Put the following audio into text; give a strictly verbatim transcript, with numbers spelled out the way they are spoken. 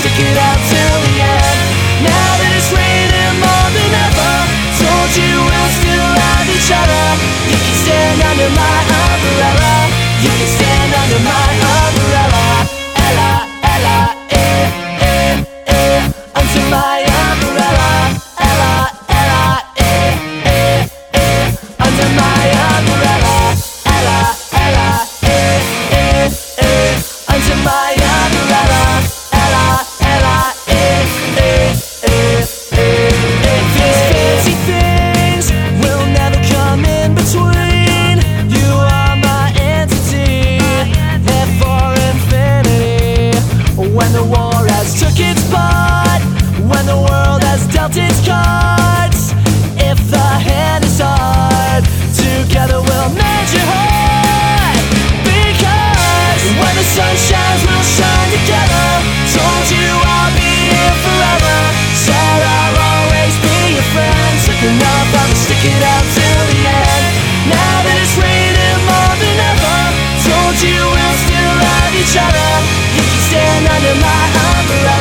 stick it out till the end. Now that it's raining more than ever, told you we'll still have each other. You can stand under my umbrella. You can stand under my umbrella. Ella, Ella, eh, eh, eh, under my umbrella. Ella, Ella, eh, eh, eh, under my umbrella. Ella, Ella, eh, eh, eh, under my umbrella. Ella, Ella, eh, eh, eh, eh, eh. These fancy things will never come in between. You are my entity, there for infinity. When the war has took its part, when the world has dealt its cards, if the hand is hard, together we'll mend your heart. Because when the sun shines, we'll shine together. Told you I'll be here forever. Said I'll always be your friend. Took enough, I'll stick it out till the end. Now that it's raining more than ever, told you we'll still have each other. You can stand under my umbrella.